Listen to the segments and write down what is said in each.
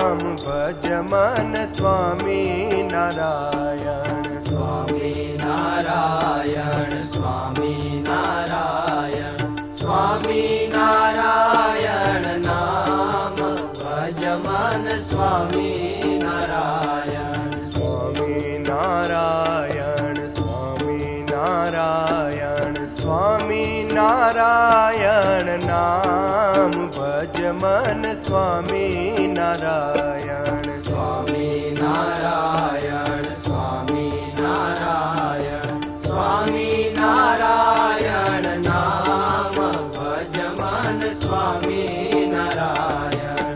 नाम भज मन स्वामी नारायण। स्वामी नारायण स्वामी नारायण स्वामी नारायण नाम भज मन स्वामी नारायण। स्वामी नारायण स्वामी नारायण स्वामी नारायण नाम भज मन स्वामी नारायण। स्वामी नारायण स्वामी नारायण स्वामी नारायण नाम भज मन स्वामी नारायण।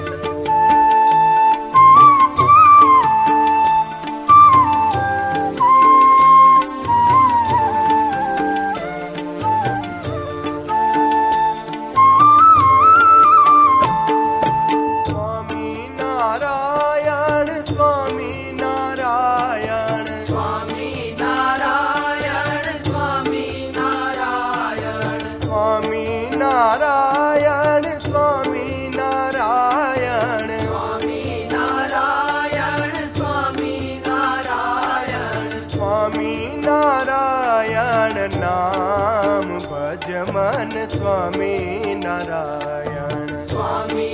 स्वामी नारायण स्वामी नारायण स्वामी नारायण स्वामी नारायण स्वामी नारायण स्वामी नारायण स्वामी नारायण स्वामी नारायण स्वामी नारायण नाम भज मन स्वामी नारायण। स्वामी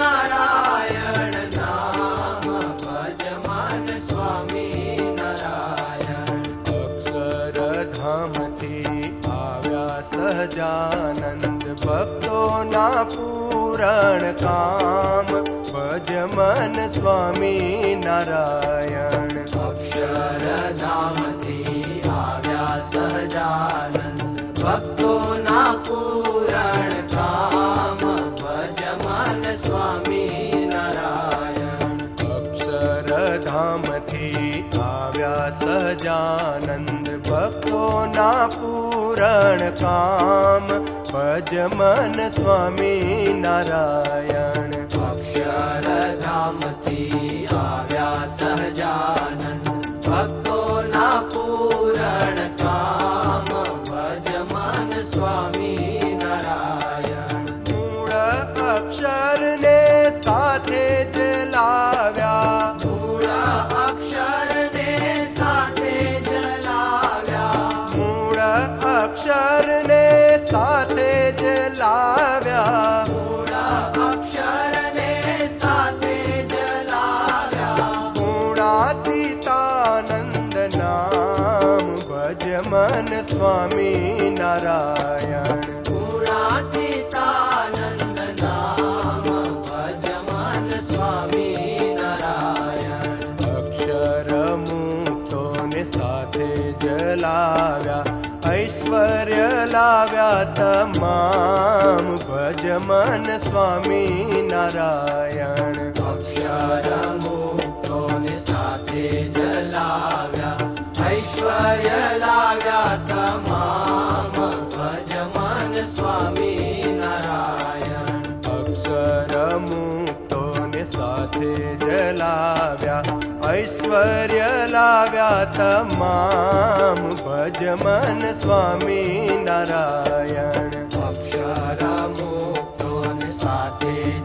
नारायण नाम भज मन स्वामी नारायण। अक्षरधाम थी आव्या सहजानंद भक्तोना पूरण काम भज मन स्वामी नारायण। अक्षरधामથી આવ્યા સહજાનંદ ભક્તોના પૂરણ કામ ભજ મન સ્વામી નારાયણ। अक्षरधाम थी आव्या सहजानंद भक्तोना पूरण काम भज मन स्वामी नारायण। અક્ષરધામથી આવ્યા સહજાનંદ ભક્તોના પૂરણ કામ ભજ મન સ્વામી નારાયણ। મૂળ અક્ષર ને સાથે જ લાવ્યા મૂળ અક્ષરને સાથે જ લાવ્યા મૂળ અક્ષર ને સાથે જ લાવ્યા મૂળ અક્ષરને સાથે જ લાવ્યા। ગુણાતીતાનંદ નામ ભજ મન સ્વામી નારાયણ। ગુણાતીતાનંદ નામ ભજ મન સ્વામી નારાયણ। અક્ષર મુક્તોને સાથે જ લાવ્યા ऐश्वर्य लाव्या तमाम भज मन स्वामी नारायण। અક્ષર મુક્તોને સાથે જ લાવ્યા ऐश्वर्य લાવ્યા તમામ ભજ મન સ્વામી નારાયણ। अक्षर मुक्तोने સાથે જ લાવ્યા ऐश्वर्य लाव्या तमाम भज मन स्वामी नारायण। અક્ષર મુક્તોને સાથે